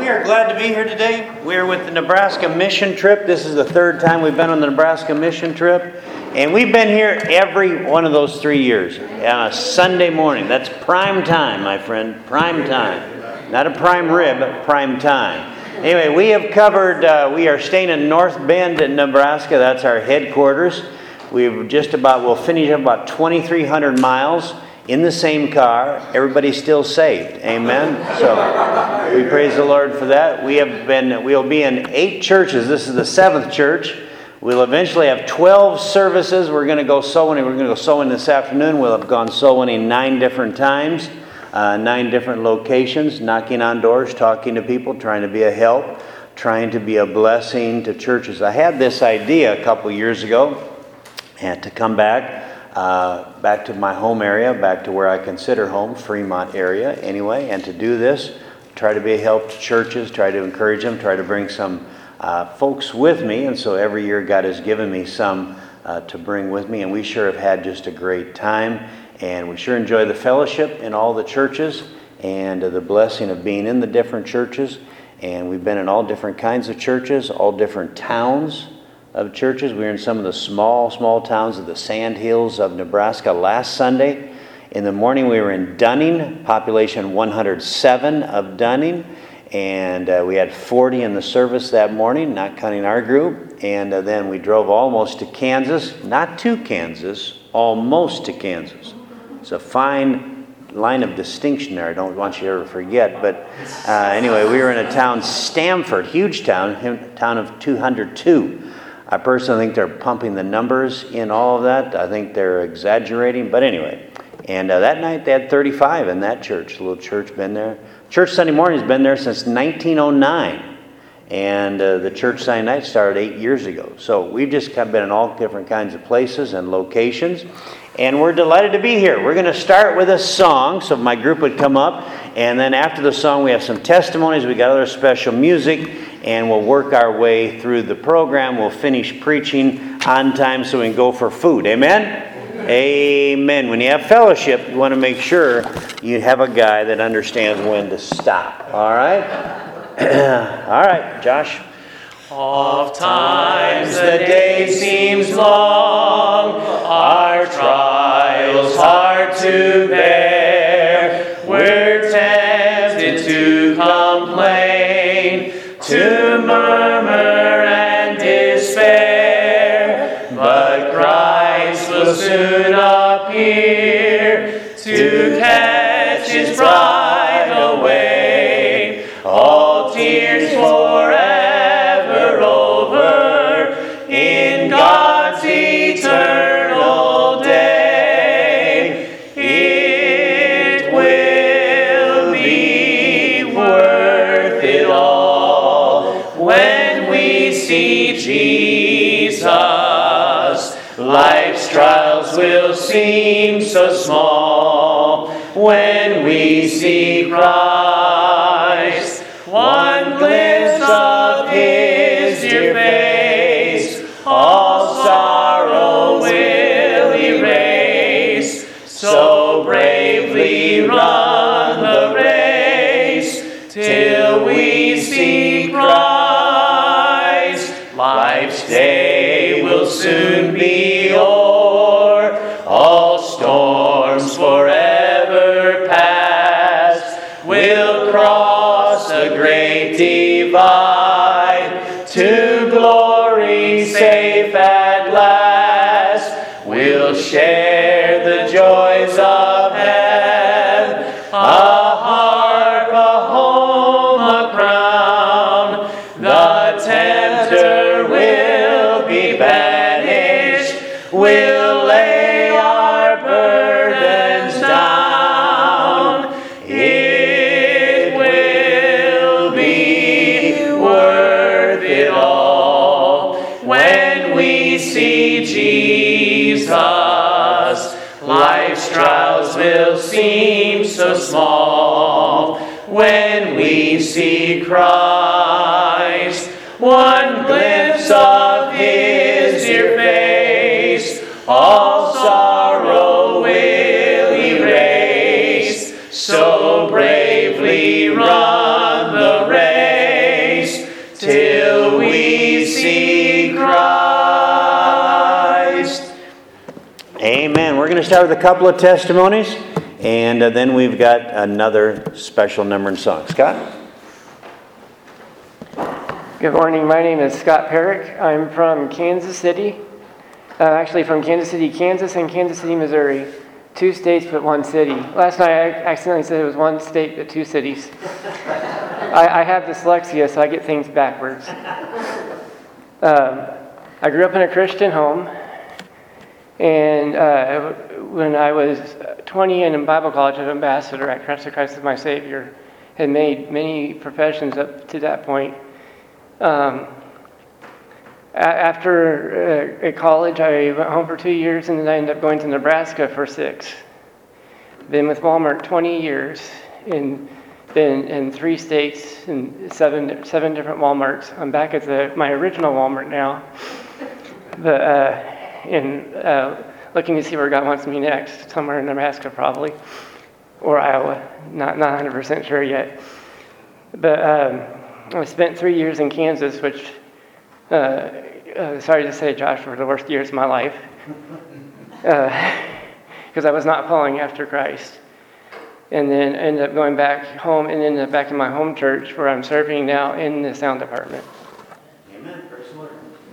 We are glad to be here today. We are with the Nebraska mission trip. This is the third time we've been on the Nebraska mission trip. And we've been here every one of those 3 years on a Sunday morning. That's prime time, my friend. Prime time. Not a prime rib, but prime time. Anyway, we have covered, we are staying in North Bend in Nebraska. That's our headquarters. We'll finish up about 2,300 miles in the same car. Everybody's still saved. Amen. So we praise the Lord for that. We'll be in 8 churches. This is the 7th church. We'll eventually have 12 services. We're going to go soul winning. We're going to go soul winning this afternoon. We'll have gone soul winning 9 different times, 9 different locations, knocking on doors, talking to people, trying to be a help, trying to be a blessing to churches. I had this idea a couple years ago and to come back to my home area, back to where I consider home, Fremont area anyway, and to do this, try to be a help to churches, try to encourage them, try to bring some folks with me. And so every year God has given me some to bring with me, and we sure have had just a great time, and we sure enjoy the fellowship in all the churches and the blessing of being in the different churches. And we've been in all different kinds of churches, all different towns of churches. We were in some of the small towns of the Sand Hills of Nebraska last Sunday. In the morning we were in Dunning, population 107 of Dunning, and we had 40 in the service that morning, not counting our group. And then we drove almost to Kansas, not to Kansas, almost to Kansas. It's a fine line of distinction there. I don't want you to ever forget. But anyway, we were in a town, Stamford, huge town of 202. I personally think they're pumping the numbers in all of that. I think they're exaggerating. But anyway, and that night they had 35 in that church. A little church been there. Church Sunday morning has been there since 1909. And the church Sunday night started 8 years ago. So we've just been in all different kinds of places and locations. And we're delighted to be here. We're going to start with a song. So if my group would come up. And then after the song we have some testimonies. We got other special music. And we'll work our way through the program. We'll finish preaching on time so we can go for food. Amen? Amen. When you have fellowship, you want to make sure you have a guy that understands when to stop. All right? All right, Josh. Oft times the day seems long, our trials hard to bear. We're tempted to complain, to murmur and despair, but Christ will soon appear to catch His bride away. All tears forever over in God's eternal day. It will be worth it all when we see Jesus. Life's trials will seem so small when we see Christ. One glimpse of His dear face, all sorrow will erase. So bravely run the race till we see Christ. Life's day will soon be o'er, all storms forever past. We'll cross a great divide to glory safe at last. We'll share the joys of heaven, a harp, a home, a crown. The tempter will be banished. We'll lay our burdens down. It will be worth it all when we see Jesus. Life's trials will seem so small when we see Christ. One glimpse of His dear face, all sorrow will erase. So bravely run the race to start with a couple of testimonies, and then we've got another special number and song. Scott? Good morning. My name is Scott Perrick. I'm from Kansas City. Actually from Kansas City, Kansas and Kansas City, Missouri. 2 states but 1 city. Last night I accidentally said it was 1 state but 2 cities. I have dyslexia, so I get things backwards. I grew up in a Christian home, and when I was 20 and in Bible college as an ambassador at Christ as my Savior, had made many professions up to that point. After college, I went home for 2 years, and then I ended up going to Nebraska for 6. Been with Walmart 20 years, and been in 3 states and seven different Walmarts. I'm back at my original Walmart now, but looking to see where God wants me next. Somewhere in Nebraska, probably, or Iowa. Not 100% sure yet. But I spent 3 years in Kansas, which, sorry to say, Josh, were the worst years of my life, because I was not following after Christ. And then ended up going back home and ended up back in my home church where I'm serving now in the sound department. Amen. Praise the Lord.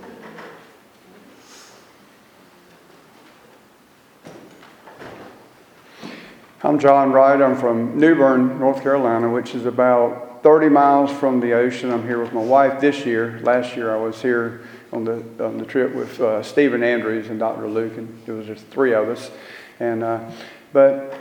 I'm John Wright. I'm from New Bern, North Carolina, which is about 30 miles from the ocean. I'm here with my wife this year. Last year I was here on the trip with Stephen Andrews and Dr. Luke, and it was just 3 of us. And but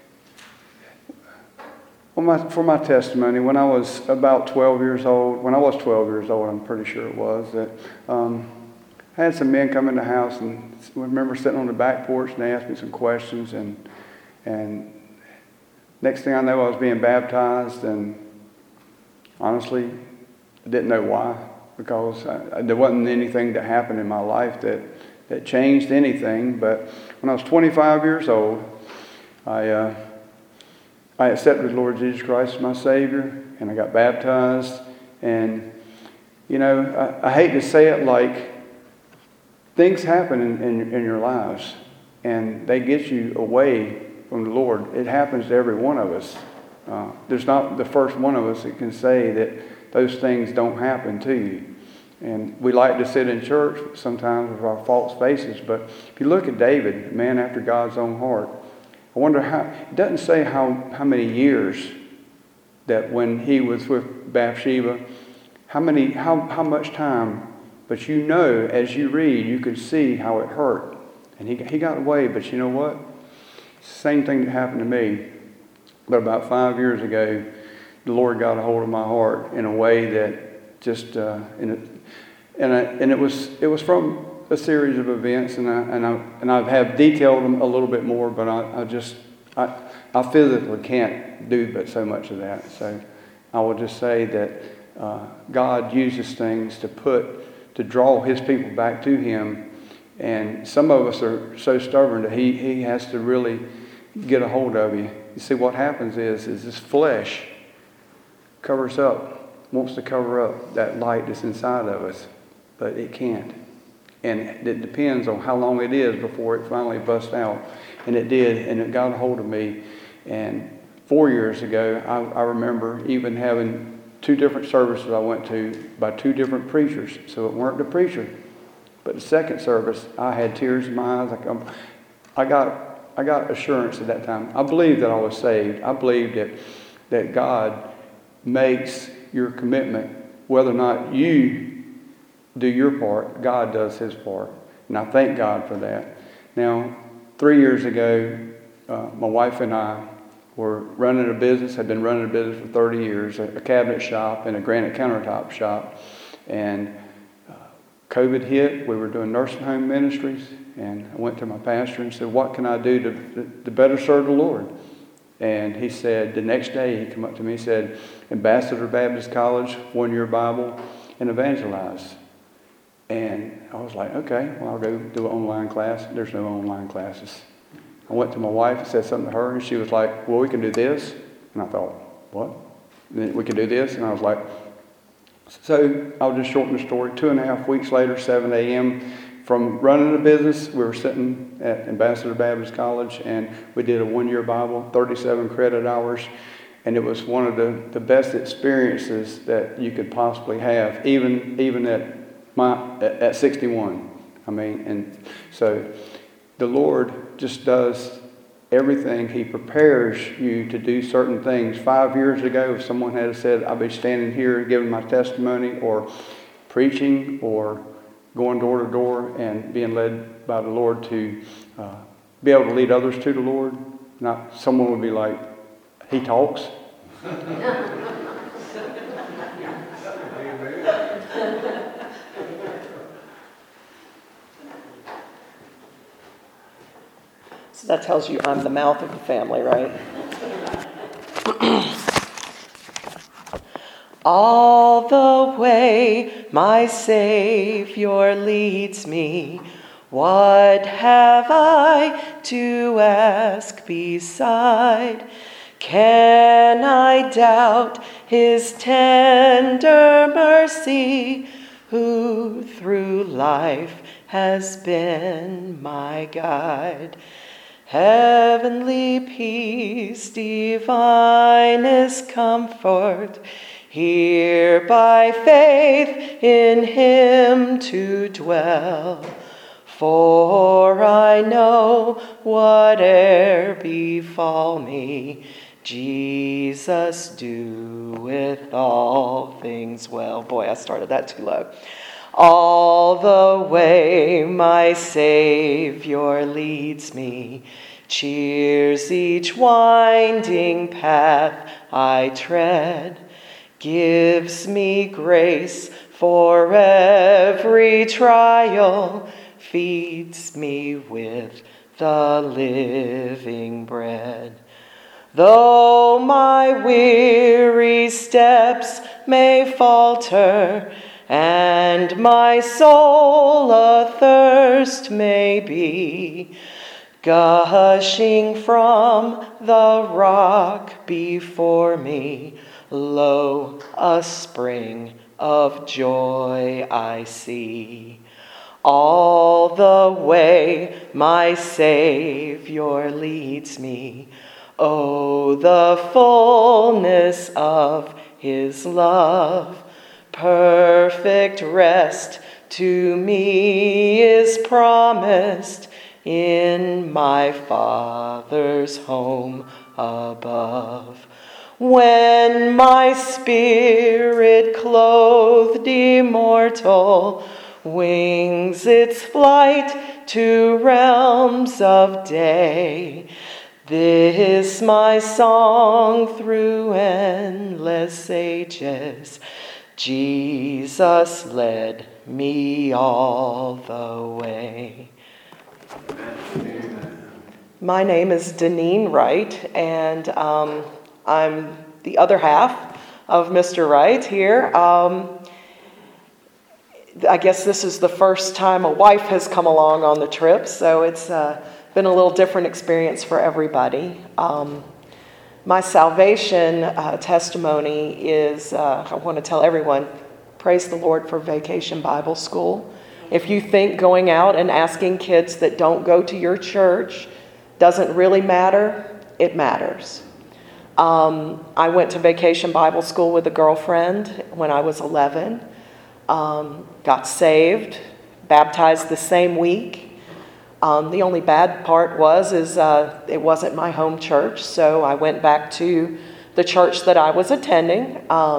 for my testimony, when I was about 12 years old, I'm pretty sure it was, that I had some men come in the house, and I remember sitting on the back porch, and they asked me some questions, and next thing I know, I was being baptized, and honestly, I didn't know why, because there wasn't anything that happened in my life that changed anything. But when I was 25 years old, I accepted the Lord Jesus Christ as my Savior, and I got baptized. And, you know, I hate to say it, like, things happen in your lives, and they get you away from the Lord. It happens to every one of us. There's not the first one of us that can say that those things don't happen to you. And we like to sit in church sometimes with our false faces, but if you look at David, a man after God's own heart, I wonder how, it doesn't say how many years that when he was with Bathsheba, how much time, but you know, as you read, you can see how it hurt. And he got away, but you know what? Same thing that happened to me. But about 5 years ago, the Lord got a hold of my heart in a way that just, and it was from a series of events, and I have detailed them a little bit more, but I physically can't do but so much of that. So I will just say that God uses things to draw His people back to Him, and some of us are so stubborn that He has to really get a hold of you. You see, what happens is this flesh wants to cover up that light that's inside of us, but it can't. And it depends on how long it is before it finally busts out. And it did, and it got a hold of me. And 4 years ago, I remember even having 2 different services I went to by 2 different preachers. So it weren't the preacher. But the second service, I had tears in my eyes. I got assurance at that time. I believed that I was saved. I believed that God makes your commitment, whether or not you do your part, God does His part. And I thank God for that. Now, 3 years ago, my wife and I were running a business, had been running a business for 30 years, a cabinet shop and a granite countertop shop. And COVID hit. We were doing nursing home ministries. And I went to my pastor and said, what can I do to better serve the Lord? And he said, the next day he came up to me and said, Ambassador Baptist College, 1-year Bible, and evangelize. And I was like, okay, well, I'll go do an online class. There's no online classes. I went to my wife and said something to her, and she was like, well, we can do this. And I thought, what? We can do this? And I was like, so I'll just shorten the story. 2.5 weeks later, 7 a.m., from running a business, we were sitting at Ambassador Baptist College, and we did a one-year Bible, 37 credit hours, and it was one of the best experiences that you could possibly have, even at 61. I mean, and so the Lord just does everything. He prepares you to do certain things. 5 years ago, if someone had said, I'll be standing here giving my testimony or preaching or going door to door and being led by the Lord to be able to lead others to the Lord, not someone would be like, he talks. So that tells you I'm the mouth of the family, right? All the way my Savior leads me, what have I to ask beside? Can I doubt his tender mercy, who through life has been my guide? Heavenly peace, divinest comfort, here by faith in him to dwell. For I know whate'er befall me, Jesus doeth all things well. Boy, I started that too low. All the way my Savior leads me, cheers each winding path I tread, gives me grace for every trial, feeds me with the living bread. Though my weary steps may falter, and my soul athirst may be, gushing from the rock before me, lo, a spring of joy I see. All the way my Savior leads me, oh, the fullness of his love. Perfect rest to me is promised in my Father's home above. When my spirit, clothed immortal, wings its flight to realms of day, this my song through endless ages, Jesus led me all the way. My name is Deneen Wright, and I'm the other half of Mr. Wright here. I guess this is the first time a wife has come along on the trip, so it's been a little different experience for everybody. My salvation testimony is, I want to tell everyone, praise the Lord for Vacation Bible School. If you think going out and asking kids that don't go to your church doesn't really matter, it matters. I went to Vacation Bible School with a girlfriend when I was 11, got saved, baptized the same week. The only bad part is it wasn't my home church, so I went back to the church that I was attending,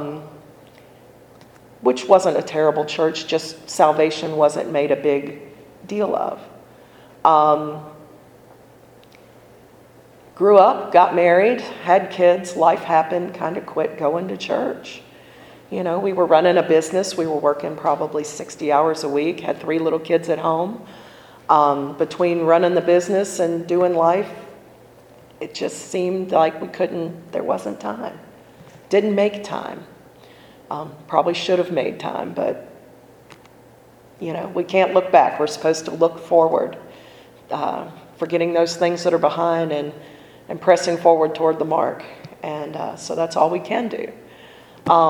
which wasn't a terrible church, just salvation wasn't made a big deal of. Grew up, got married, had kids, life happened, kind of quit going to church. You know, we were running a business, we were working probably 60 hours a week, had 3 little kids at home. Between running the business and doing life, it just seemed like there wasn't time. Didn't make time. Probably should have made time, but, you know, we can't look back. We're supposed to look forward, forgetting those things that are behind and pressing forward toward the mark. And so that's all we can do.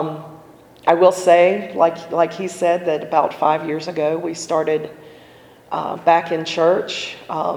I will say, like he said, that about 5 years ago, we started back in church.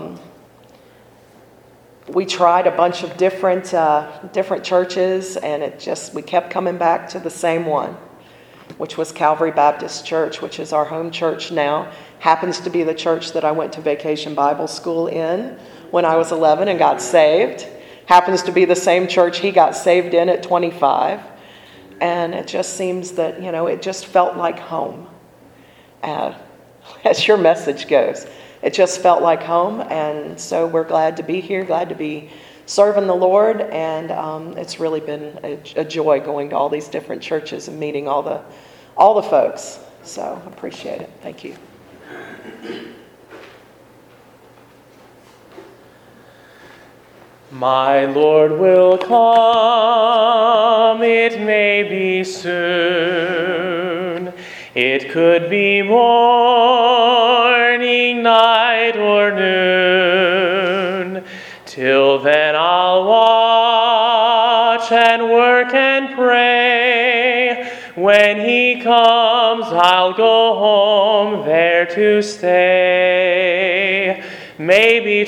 We tried a bunch of different churches, and we kept coming back to the same one, which was Calvary Baptist Church, which is our home church now. Happens to be the church that I went to Vacation Bible School in when I was 11 and got saved. Happens to be the same church he got saved in at 25. And it just seems that, it just felt like home. As your message goes, it just felt like home. And so we're glad to be here, glad to be serving the Lord. And it's really been a joy going to all these different churches and meeting all the folks. So I appreciate it. Thank you. My Lord will come, it may be soon. It could be morning, night, or noon. Till then I'll watch and work and pray. When He comes, I'll go home there to stay. Maybe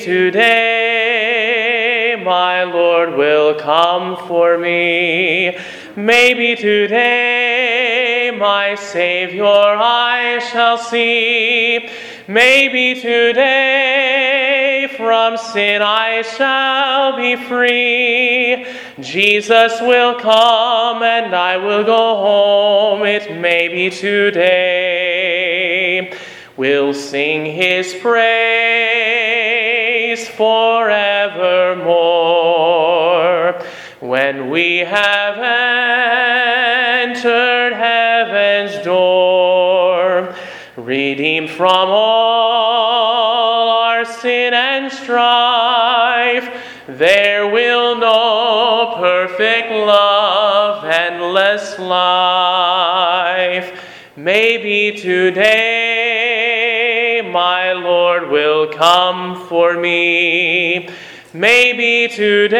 today my Lord will come for me. Maybe today my Savior I shall see. Maybe today from sin I shall be free. Jesus will come and I will go home. It may be today. We'll sing His praise forevermore. When we have entered heaven's door, redeemed from all our sin and strife, there we'll know perfect love, endless life. Maybe today my Lord will come for me. Maybe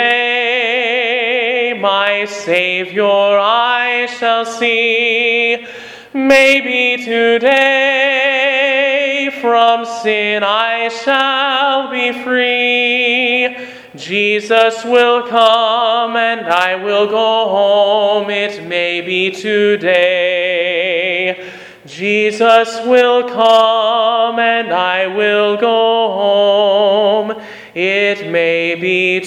today my Savior I shall see. Maybe today from sin I shall be free. Jesus will come and I will go home. It may be today. Jesus will come and I will go home. It may be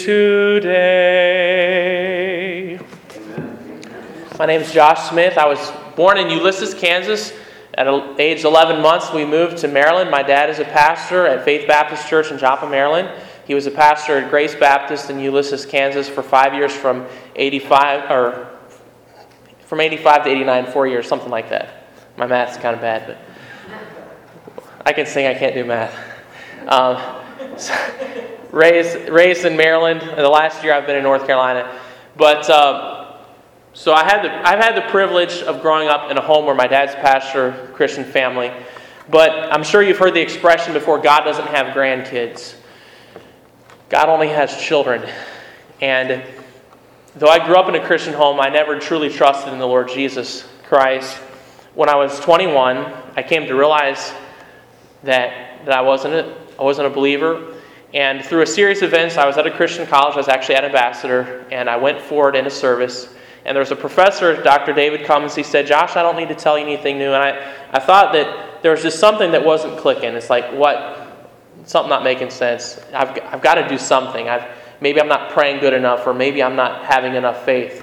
today. My name is Josh Smith. I was born in Ulysses, Kansas. At age 11 months, we moved to Maryland. My dad is a pastor at Faith Baptist Church in Joppa, Maryland. He was a pastor at Grace Baptist in Ulysses, Kansas for 5 years, from 85 to 89, 4 years, something like that. My math's kind of bad, but I can sing, I can't do math. Raised in Maryland. The last year I've been in North Carolina. But so I've had the privilege of growing up in a home where my dad's pastor, Christian family. But I'm sure you've heard the expression before, God doesn't have grandkids. God only has children. And though I grew up in a Christian home, I never truly trusted in the Lord Jesus Christ. When I was 21, I came to realize that I wasn't a believer. And through a series of events, I was at a Christian college. I was actually at Ambassador, and I went forward in a service. And there was a professor, Dr. David Cummins. He said, "Josh, I don't need to tell you anything new." And I thought that there was just something that wasn't clicking. It's like, what? Something not making sense. I've got to do something. Maybe I'm not praying good enough, or maybe I'm not having enough faith.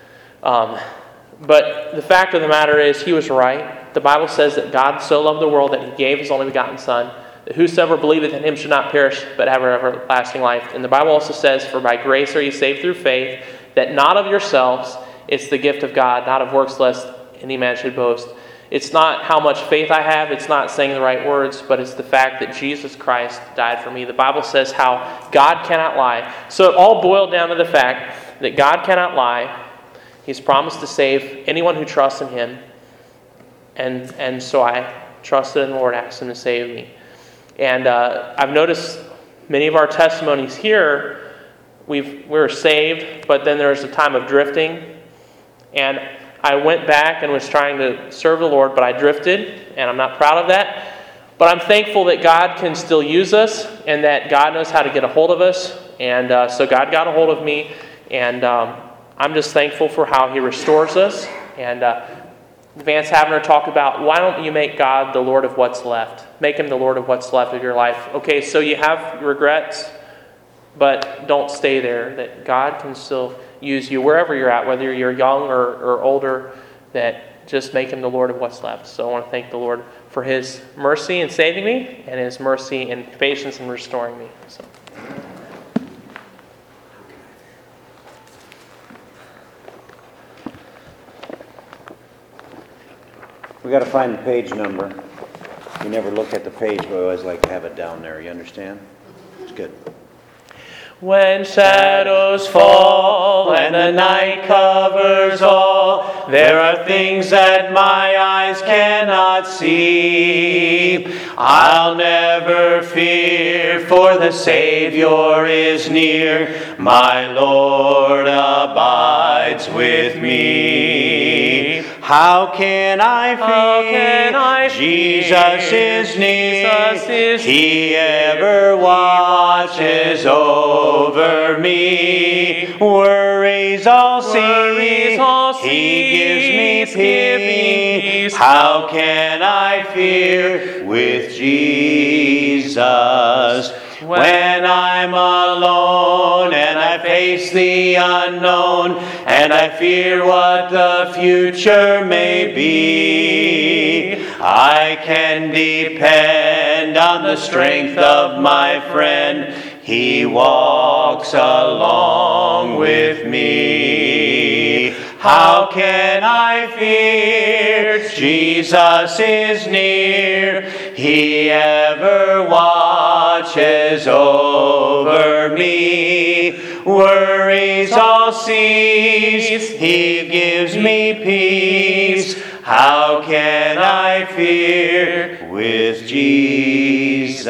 But the fact of the matter is, he was right. The Bible says that God so loved the world that He gave His only begotten Son, that whosoever believeth in Him should not perish, but have everlasting life. And the Bible also says, "For by grace are ye saved through faith, that not of yourselves, it's the gift of God, not of works, lest any man should boast." It's not how much faith I have, it's not saying the right words, but it's the fact that Jesus Christ died for me. The Bible says how God cannot lie. So it all boiled down to the fact that God cannot lie. He's promised to save anyone who trusts in Him. And so I trusted in the Lord, asked Him to save me. And I've noticed many of our testimonies here, we were saved, but then there was a time of drifting. And I went back and was trying to serve the Lord, but I drifted, and I'm not proud of that. But I'm thankful that God can still use us and that God knows how to get a hold of us. And so God got a hold of me, and I'm just thankful for how He restores us. And Vance Havner talked about, why don't you make God the Lord of what's left? Make Him the Lord of what's left of your life. Okay, so you have regrets, but don't stay there. That God can still use you wherever you're at, whether you're young or older, that just make Him the Lord of what's left. So I want to thank the Lord for His mercy in saving me and His mercy and patience in restoring me. So. We got to find the page number. You never look at the page, but I always like to have it down there. You understand? It's good. When shadows fall and the night covers all, there are things that my eyes cannot see. I'll never fear, for the Savior is near. My Lord abides with me. How can I fear? Jesus is near. He ever watches over me. Worries all cease. He gives me peace. How can I fear with Jesus? When I'm alone and I face the unknown and I fear what the future may be, I can depend on the strength of my friend. He walks along with me. How can I fear? Jesus is near. He ever watches over me. Worries all cease. He gives me peace. How can I fear with Jesus?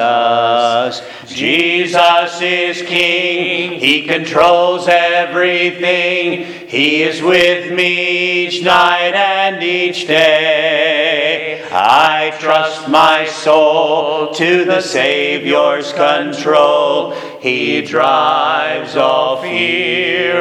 Jesus is King. He controls everything. He is with me each night and each day. I trust my soul to the Savior's control. He drives all fear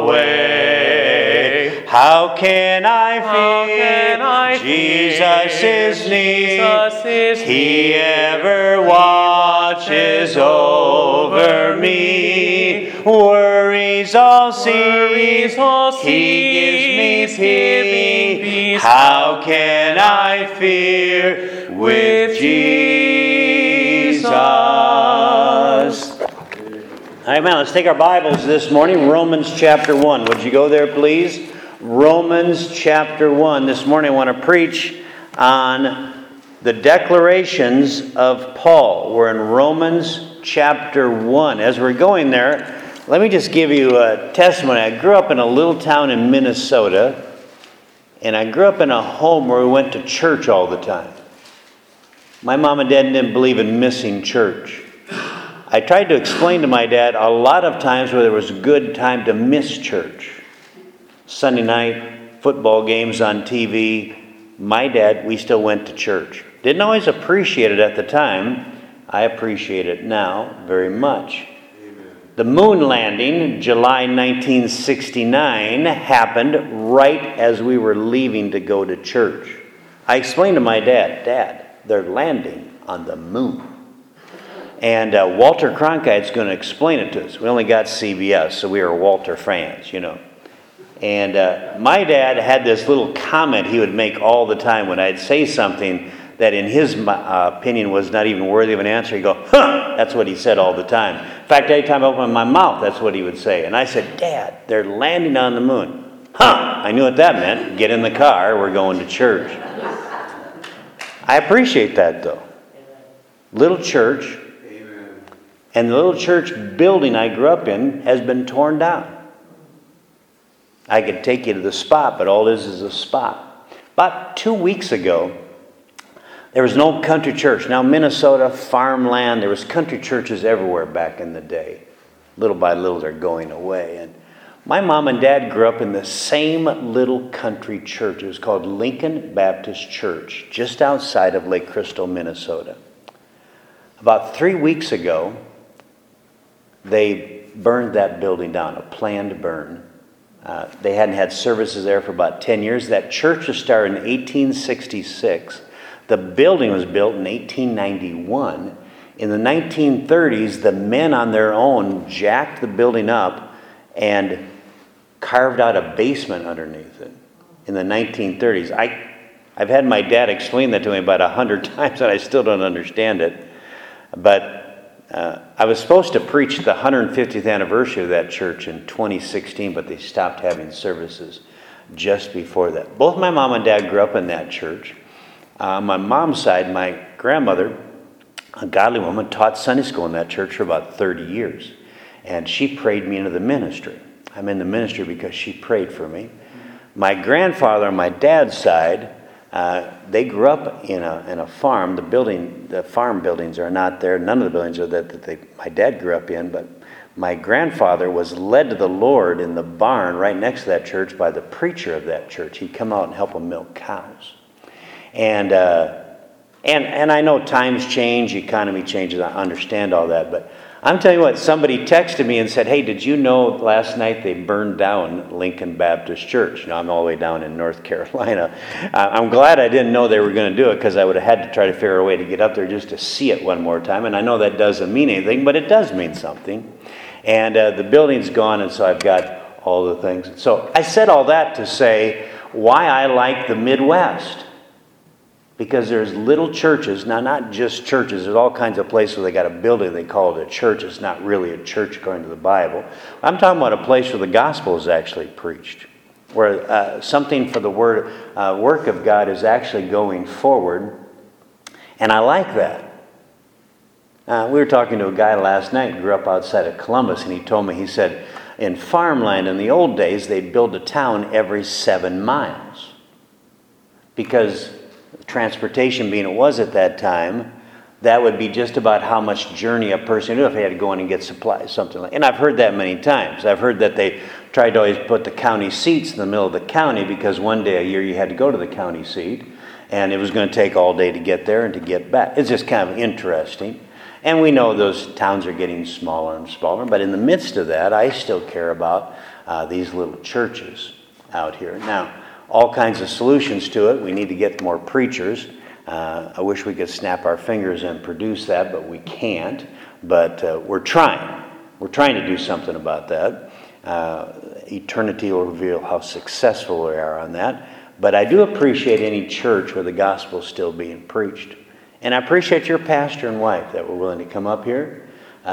away. How can I fear? Jesus is near. He ever watches over me. Worries all cease. He gives me peace. How can I fear with Jesus? All right, man, let's take our Bibles this morning. Romans chapter 1. Would you go there, please? Romans chapter 1. This morning I want to preach on the declarations of Paul. We're in Romans chapter 1. As we're going there, let me just give you a testimony. I grew up in a little town in Minnesota, and I grew up in a home where we went to church all the time. My mom and dad didn't believe in missing church. I tried to explain to my dad a lot of times where there was a good time to miss church. Sunday night, football games on TV. My dad, we still went to church. Didn't always appreciate it at the time. I appreciate it now very much. Amen. The moon landing, July 1969, happened right as we were leaving to go to church. I explained to my dad, Dad, they're landing on the moon. And Walter Cronkite's going to explain it to us. We only got CBS, so we were Walter fans, you know. And my dad had this little comment he would make all the time when I'd say something that in his opinion was not even worthy of an answer. He'd go, huh! That's what he said all the time. In fact, every time I opened my mouth, that's what he would say. And I said, Dad, they're landing on the moon. Huh! I knew what that meant. Get in the car, we're going to church. I appreciate that, though. Little church. Amen. And the little church building I grew up in has been torn down. I could take you to the spot, but all it is a spot. About 2 weeks ago, there was an old country church. Now, Minnesota, farmland, there was country churches everywhere back in the day. Little by little, they're going away. And my mom and dad grew up in the same little country church. It was called Lincoln Baptist Church, just outside of Lake Crystal, Minnesota. About 3 weeks ago, they burned that building down, a planned burn. They hadn't had services there for about 10 years. That church was started in 1866. The building was built in 1891. In the 1930s, the men on their own jacked the building up and carved out a basement underneath it in the 1930s. I've had my dad explain that to me about 100 times, and I still don't understand it. But I was supposed to preach the 150th anniversary of that church in 2016, but they stopped having services just before that. Both my mom and dad grew up in that church. On my mom's side, my grandmother, a godly woman, taught Sunday school in that church for about 30 years. And she prayed me into the ministry. I'm in the ministry because she prayed for me. My grandfather on my dad's side, they grew up in a farm. The farm buildings are not there. None of the buildings are that my dad grew up in. But my grandfather was led to the Lord in the barn right next to that church by the preacher of that church. He'd come out and help him milk cows. And I know times change, economy changes. I understand all that, but I'm telling you what, somebody texted me and said, "Hey, did you know last night they burned down Lincoln Baptist Church?" I'm all the way down in North Carolina. I'm glad I didn't know they were going to do it, because I would have had to try to figure a way to get up there just to see it one more time. And I know that doesn't mean anything, but it does mean something. And the building's gone, and so I've got all the things. So I said all that to say why I like the Midwest. Because there's little churches, now not just churches, there's all kinds of places where they got a building, they call it a church. It's not really a church according to the Bible. I'm talking about a place where the gospel is actually preached, where something for the work of God is actually going forward. And I like that. We were talking to a guy last night who grew up outside of Columbus, and he told me, he said, in farmland in the old days, they'd build a town every 7 miles. Because transportation being it was at that time, that would be just about how much journey a person would do if they had to go in and get supplies, something like. And I've heard that many times. I've heard that they tried to always put the county seats in the middle of the county, because one day a year you had to go to the county seat, and it was going to take all day to get there and to get back. It's just kind of interesting. And we know those towns are getting smaller and smaller, but in the midst of that, I still care about these little churches out here. Now, all kinds of solutions to it. We need to get more preachers. I wish we could snap our fingers and produce that, but we can't. But we're trying. We're trying to do something about that. Eternity will reveal how successful we are on that. But I do appreciate any church where the gospel is still being preached. And I appreciate your pastor and wife that were willing to come up here.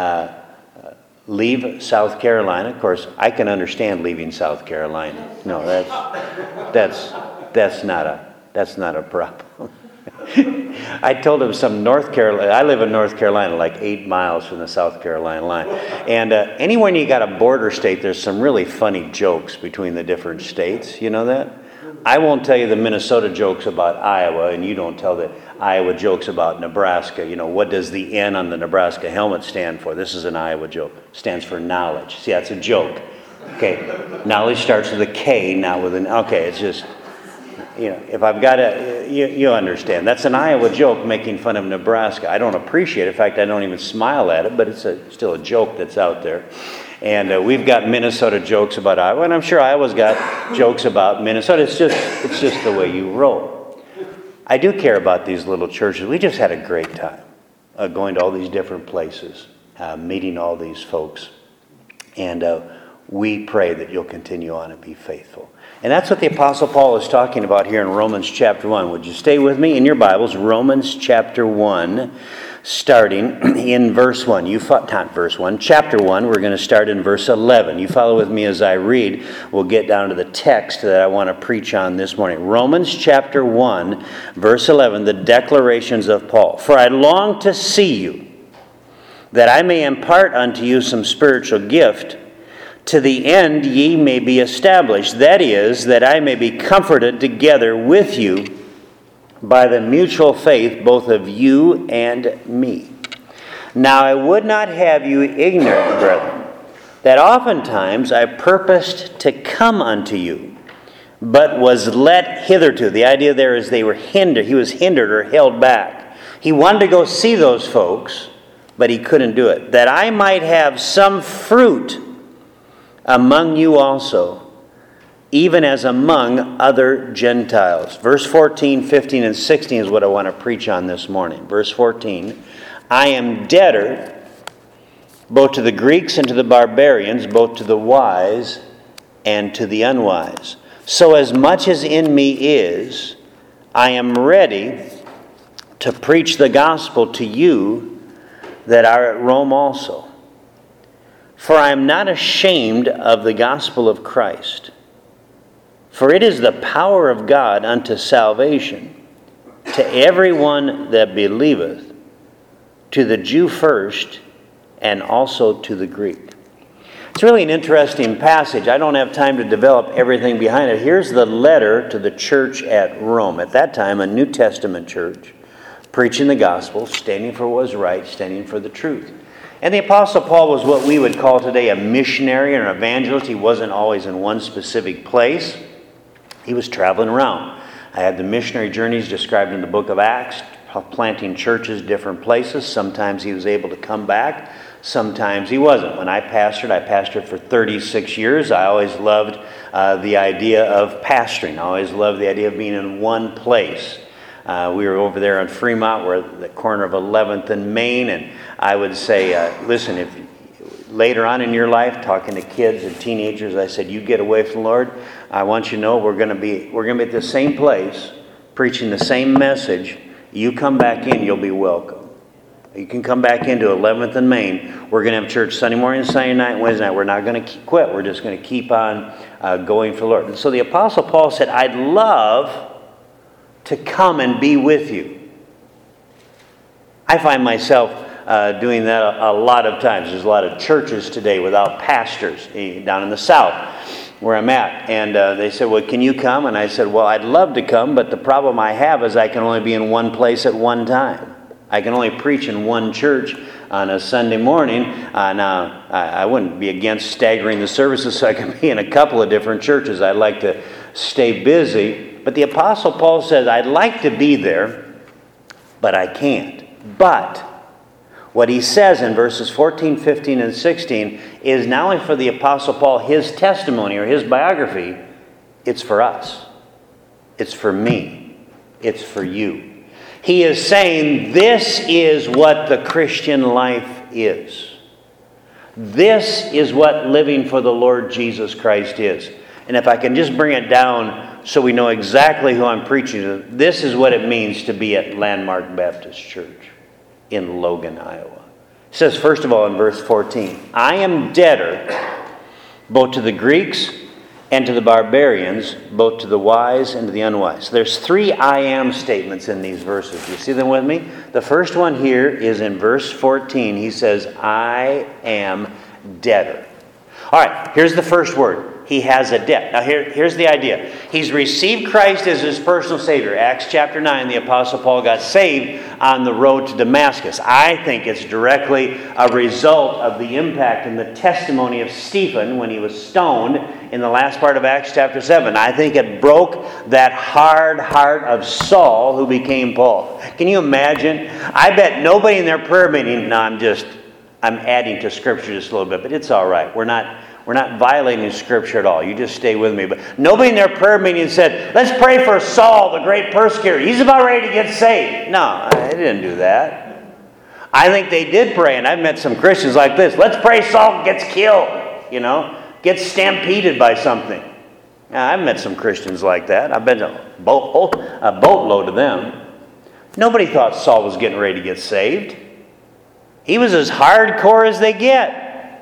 Leave South Carolina. Of course, I can understand leaving South Carolina. No, that's not a problem. I told him some North Carolina. I live in North Carolina, like 8 miles from the South Carolina line. And anywhere you got a border state, there's some really funny jokes between the different states. You know that? I won't tell you the Minnesota jokes about Iowa, and you don't tell the Iowa jokes about Nebraska. You know, what does the N on the Nebraska helmet stand for? This is an Iowa joke. It stands for knowledge. See, that's a joke. Okay, knowledge starts with a K, not with an... Okay, it's just... You know, if I've got a... You understand. That's an Iowa joke making fun of Nebraska. I don't appreciate it. In fact, I don't even smile at it, but it's still a joke that's out there. And we've got Minnesota jokes about Iowa, and I'm sure Iowa's got jokes about Minnesota. It's just the way you roll. I do care about these little churches. We just had a great time going to all these different places, meeting all these folks. And we pray that you'll continue on and be faithful. And that's what the Apostle Paul is talking about here in Romans chapter 1. Would you stay with me in your Bibles? Romans chapter 1, starting in verse 1. Not verse 1, chapter 1. We're going to start in verse 11. You follow with me as I read. We'll get down to the text that I want to preach on this morning. Romans chapter 1, verse 11, the declarations of Paul. For I long to see you, that I may impart unto you some spiritual gift, to the end ye may be established. That is, that I may be comforted together with you by the mutual faith both of you and me. Now I would not have you ignorant, brethren, that oftentimes I purposed to come unto you, but was let hitherto. The idea there is they were hindered. He was hindered or held back. He wanted to go see those folks, but he couldn't do it. That I might have some fruit among you also, even as among other Gentiles. Verse 14, 15, and 16 is what I want to preach on this morning. Verse 14, I am debtor both to the Greeks and to the barbarians, both to the wise and to the unwise. So as much as in me is, I am ready to preach the gospel to you that are at Rome also. For I am not ashamed of the gospel of Christ. For it is the power of God unto salvation to everyone that believeth, to the Jew first, and also to the Greek. It's really an interesting passage. I don't have time to develop everything behind it. Here's the letter to the church at Rome. At that time, a New Testament church, preaching the gospel, standing for what was right, standing for the truth. And the Apostle Paul was what we would call today a missionary or an evangelist. He wasn't always in one specific place. He was traveling around. I had the missionary journeys described in the book of Acts, planting churches different places. Sometimes he was able to come back. Sometimes he wasn't. When I pastored for 36 years. I always loved the idea of pastoring. I always loved the idea of being in one place. We were over there on Fremont. We're at the corner of 11th and Main. And I would say, listen, if later on in your life, talking to kids and teenagers, I said, you get away from the Lord. I want you to know we're going to be at the same place, preaching the same message. You come back in, you'll be welcome. You can come back into 11th and Main. We're going to have church Sunday morning, Sunday night, and Wednesday night. We're not going to quit. We're just going to keep on going for the Lord. And so the Apostle Paul said, I'd love to come and be with you. I find myself doing that a lot of times. There's a lot of churches today without pastors down in the South where I'm at. And they said, well, can you come? And I said, well, I'd love to come, but the problem I have is I can only be in one place at one time. I can only preach in one church on a Sunday morning. Now, I wouldn't be against staggering the services so I can be in a couple of different churches. I'd like to stay busy. But the Apostle Paul says, I'd like to be there, but I can't. But what he says in verses 14, 15, and 16 is not only for the Apostle Paul, his testimony or his biography, it's for us. It's for me. It's for you. He is saying this is what the Christian life is. This is what living for the Lord Jesus Christ is. And if I can just bring it down so we know exactly who I'm preaching to, this is what it means to be at Landmark Baptist Church in Logan, Iowa. It says, first of all, in verse 14, I am debtor both to the Greeks and to the barbarians, both to the wise and to the unwise. There's 3 I am statements in these verses. You see them with me? The first one here is in verse 14. He says, I am debtor. All right, here's the first word. He has a debt. Now here's the idea. He's received Christ as his personal Savior. Acts chapter 9, the Apostle Paul got saved on the road to Damascus. I think it's directly a result of the impact and the testimony of Stephen when he was stoned in the last part of Acts chapter 7. I think it broke that hard heart of Saul who became Paul. Can you imagine? I bet nobody in their prayer meeting, I'm adding to Scripture just a little bit, but it's all right. We're not violating Scripture at all. You just stay with me. But nobody in their prayer meeting said, let's pray for Saul, the great persecutor. He's about ready to get saved. No, they didn't do that. I think they did pray, and I've met some Christians like this. Let's pray Saul gets killed, gets stampeded by something. Now, I've met some Christians like that. I've been a boatload of them. Nobody thought Saul was getting ready to get saved. He was as hardcore as they get.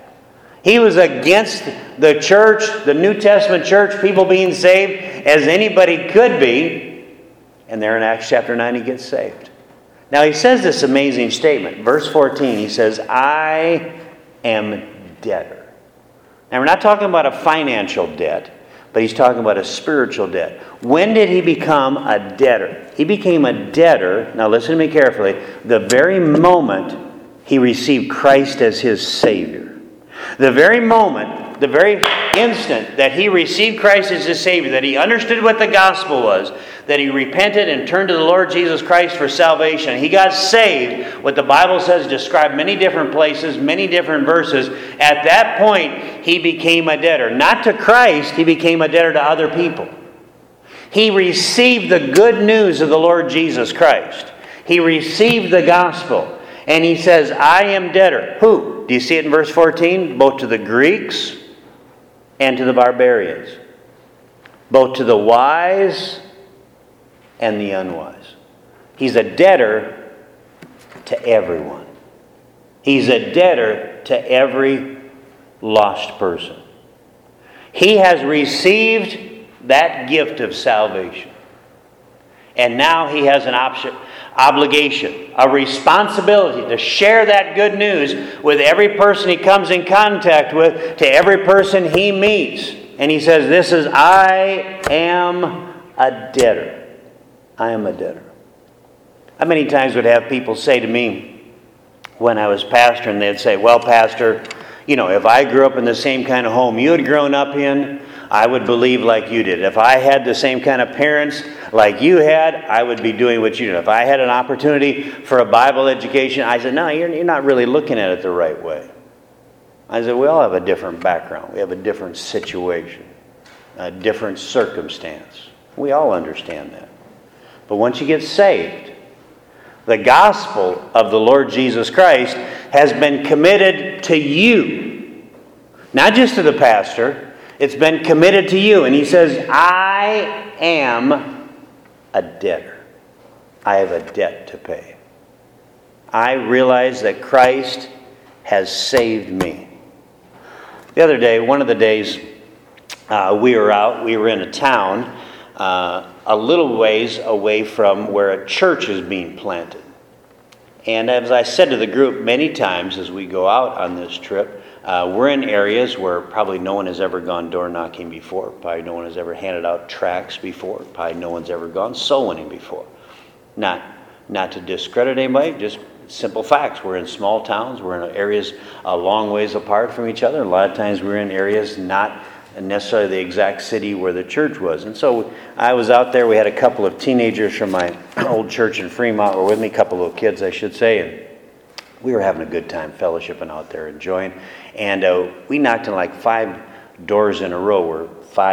He was against the church, the New Testament church, people being saved, as anybody could be. And there in Acts chapter 9, he gets saved. Now he says this amazing statement. Verse 14, he says, I am debtor. Now we're not talking about a financial debt, but he's talking about a spiritual debt. When did he become a debtor? He became a debtor, now listen to me carefully, the very moment he received Christ as his Savior. The very moment the very instant that he received Christ as his Savior, that he understood what the gospel was, that he repented and turned to the Lord Jesus Christ for salvation, he got saved, what the Bible says described many different places, many different verses. At that point, he became a debtor. Not to Christ, he became a debtor to other people. He received the good news of the Lord Jesus Christ. He received the gospel. And he says, I am debtor. Who? Do you see it in verse 14? Both to the Greeks and to the barbarians. Both to the wise and the unwise. He's a debtor to everyone. He's a debtor to every lost person. He has received that gift of salvation. And now he has an obligation, a responsibility to share that good news with every person he comes in contact with, to every person he meets. And he says, I am a debtor. I am a debtor. How many times would have people say to me when I was pastor, and they'd say, well, Pastor, if I grew up in the same kind of home you had grown up in, I would believe like you did. If I had the same kind of parents like you had, I would be doing what you did. If I had an opportunity for a Bible education, I said, no, you're not really looking at it the right way. I said, we all have a different background. We have a different situation, a different circumstance. We all understand that. But once you get saved, the gospel of the Lord Jesus Christ has been committed to you. Not just to the pastor. It's been committed to you. And he says, I am a debtor. I have a debt to pay. I realize that Christ has saved me. The other day, one of the days we were in a town a little ways away from where a church is being planted. And as I said to the group many times as we go out on this trip, we're in areas where probably no one has ever gone door knocking before. Probably no one has ever handed out tracts before. Probably no one's ever gone soul winning before. Not to discredit anybody, just simple facts. We're in small towns. We're in areas a long ways apart from each other. A lot of times we're in areas not necessarily the exact city where the church was. And so I was out there. We had a couple of teenagers from my old church in Fremont were with me, a couple of kids, I should say, and we were having a good time fellowshipping out there, enjoying. And we knocked on like 5 doors in a row where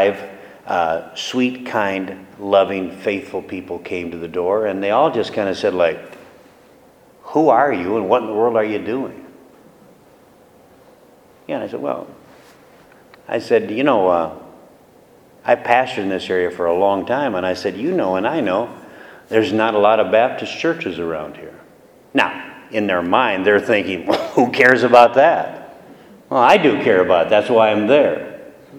5 sweet, kind, loving, faithful people came to the door. And they all just kind of said, like, who are you and what in the world are you doing? Yeah, and I said, I pastored in this area for a long time. And I said, and I know, there's not a lot of Baptist churches around here. Now, in their mind, they're thinking, well, who cares about that? Well, I do care about it. That's why I'm there.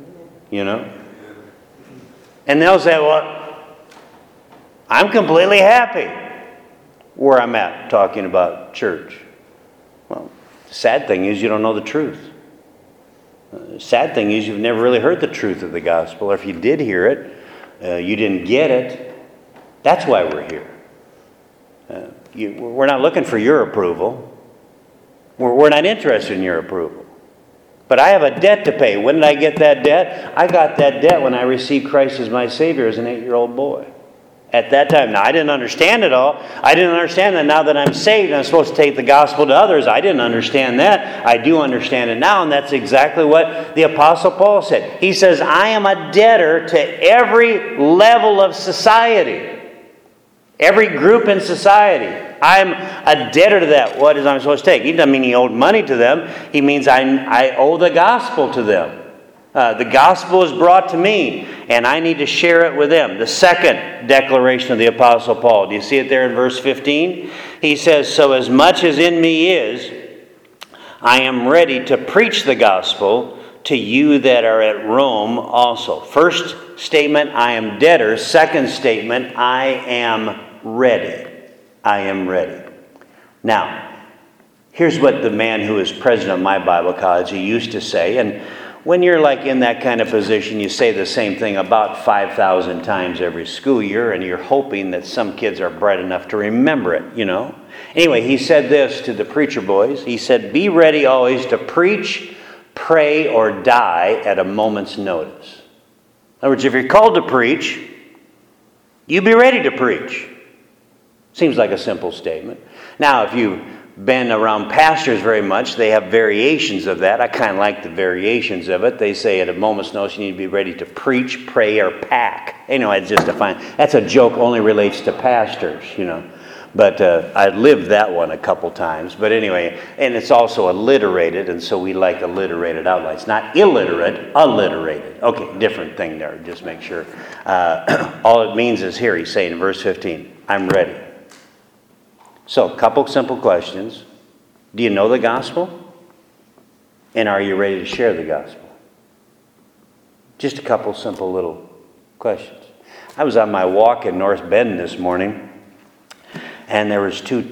And they'll say, well, I'm completely happy where I'm at talking about church. Well, the sad thing is you don't know the truth. The sad thing is you've never really heard the truth of the gospel. Or if you did hear it, you didn't get it. That's why we're here. We're not looking for your approval. We're not interested in your approval. But I have a debt to pay. When did I get that debt? I got that debt when I received Christ as my Savior as an 8-year-old boy. At that time. Now, I didn't understand it all. I didn't understand that now that I'm saved, I'm supposed to take the gospel to others. I didn't understand that. I do understand it now, and that's exactly what the Apostle Paul said. He says, I am a debtor to every level of society. Every group in society. I'm a debtor to that. What is I'm supposed to take? He doesn't mean he owed money to them. He means I owe the gospel to them. The gospel is brought to me, and I need to share it with them. The second declaration of the Apostle Paul. Do you see it there in verse 15? He says, so as much as in me is, I am ready to preach the gospel to you that are at Rome also. First statement, I am debtor. Second statement, I am ready. I am ready. Now, here's what the man who is president of my Bible college, he used to say, and when you're like in that kind of position, you say the same thing about 5,000 times every school year, and you're hoping that some kids are bright enough to remember it, Anyway, he said this to the preacher boys. He said, be ready always to preach pray, or die at a moment's notice. In other words, if you're called to preach, you be ready to preach. Seems like a simple statement. Now, if you've been around pastors very much, they have variations of that. I kind of like the variations of it. They say at a moment's notice you need to be ready to preach, pray, or pack. It's just that's a joke, only relates to pastors, But I lived that one a couple times. But anyway, and it's also alliterated, and so we like alliterated outlines. Not illiterate, alliterated. Okay, different thing there, just make sure. All it means is here, he's saying in verse 15, I'm ready. So, a couple simple questions. Do you know the gospel? And are you ready to share the gospel? Just a couple simple little questions. I was on my walk in North Bend this morning, and there was two,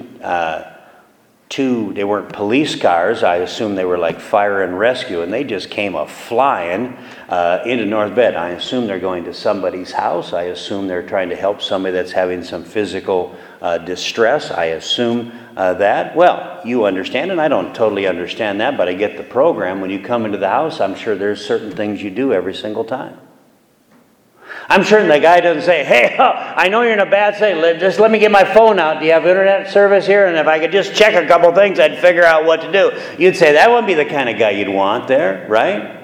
they weren't police cars. I assume they were like fire and rescue, and they just came a-flying into North Bend. I assume they're going to somebody's house. I assume they're trying to help somebody that's having some physical distress. I assume that. Well, you understand, and I don't totally understand that, but I get the program. When you come into the house, I'm sure there's certain things you do every single time. I'm sure the guy doesn't say, hey, I know you're in a bad state. Just let me get my phone out. Do you have internet service here? And if I could just check a couple things, I'd figure out what to do. You'd say that wouldn't be the kind of guy you'd want there, right?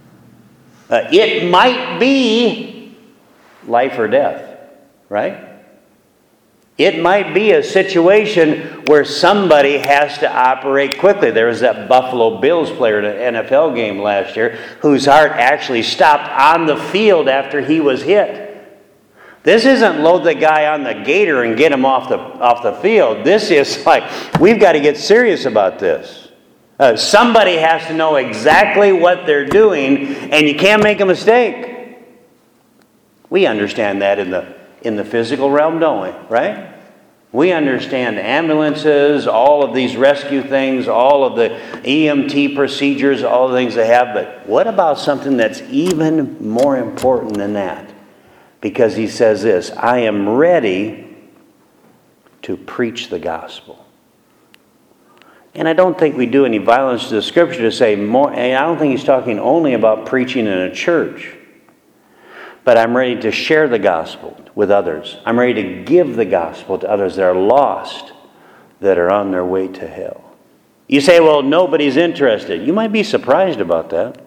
It might be life or death, right? It might be a situation where somebody has to operate quickly. There was that Buffalo Bills player in an NFL game last year whose heart actually stopped on the field after he was hit. This isn't load the guy on the gator and get him off the field. This is like, we've got to get serious about this. Somebody has to know exactly what they're doing, and you can't make a mistake. We understand that in the physical realm, don't we? Right? We understand ambulances, all of these rescue things, all of the EMT procedures, all the things they have. But what about something that's even more important than that? Because he says this, I am ready to preach the gospel. And I don't think we do any violence to the scripture to say more. And I don't think he's talking only about preaching in a church. But I'm ready to share the gospel with others. I'm ready to give the gospel to others that are lost, that are on their way to hell. You say, well, nobody's interested. You might be surprised about that.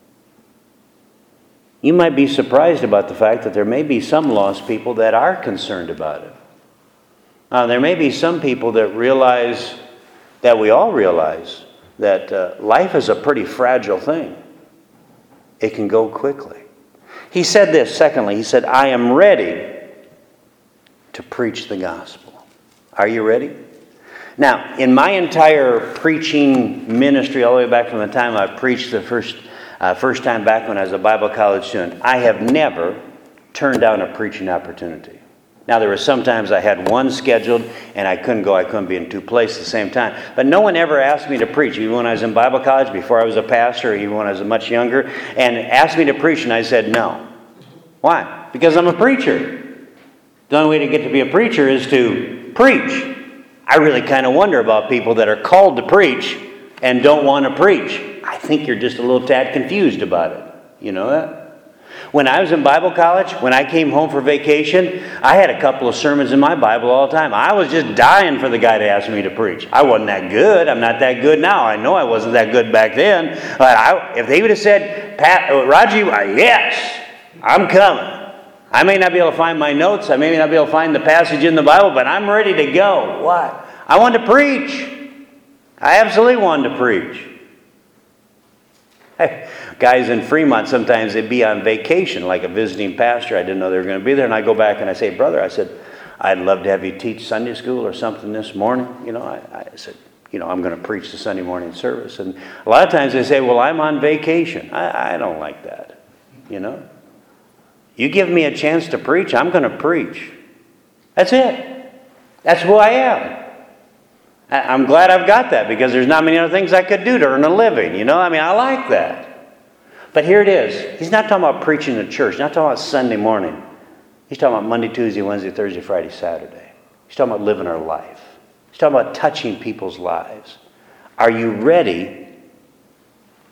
You might be surprised about the fact that there may be some lost people that are concerned about it. There may be some people that realize, that we all realize, that life is a pretty fragile thing. It can go quickly. He said this, secondly, he said, I am ready to preach the gospel. Are you ready? Now, in my entire preaching ministry, all the way back from the time I preached the first time back when I was a Bible college student, I have never turned down a preaching opportunity. Now, there were some times I had one scheduled and I couldn't be in two places at the same time. But no one ever asked me to preach, even when I was in Bible college, before I was a pastor, even when I was much younger, and asked me to preach, and I said no. Why? Because I'm a preacher. The only way to get to be a preacher is to preach. I really kind of wonder about people that are called to preach and don't want to preach. I think you're just a little tad confused about it. You know that? When I was in Bible college, when I came home for vacation, I had a couple of sermons in my Bible all the time. I was just dying for the guy to ask me to preach. I wasn't that good. I'm not that good now. I know I wasn't that good back then. But if they would have said, Roger, yes, I'm coming. I may not be able to find my notes. I may not be able to find the passage in the Bible, but I'm ready to go. What? I want to preach. I absolutely wanted to preach. Guys in Fremont, sometimes they'd be on vacation, like a visiting pastor. I didn't know they were going to be there. And I go back and I say, brother, I said, I'd love to have you teach Sunday school or something this morning. I said, I'm going to preach the Sunday morning service. And a lot of times they say, well, I'm on vacation. I don't like that. You give me a chance to preach, I'm going to preach. That's it. That's who I am. I'm glad I've got that because there's not many other things I could do to earn a living. I like that. But here it is. He's not talking about preaching in church. He's not talking about Sunday morning. He's talking about Monday, Tuesday, Wednesday, Thursday, Friday, Saturday. He's talking about living our life. He's talking about touching people's lives. Are you ready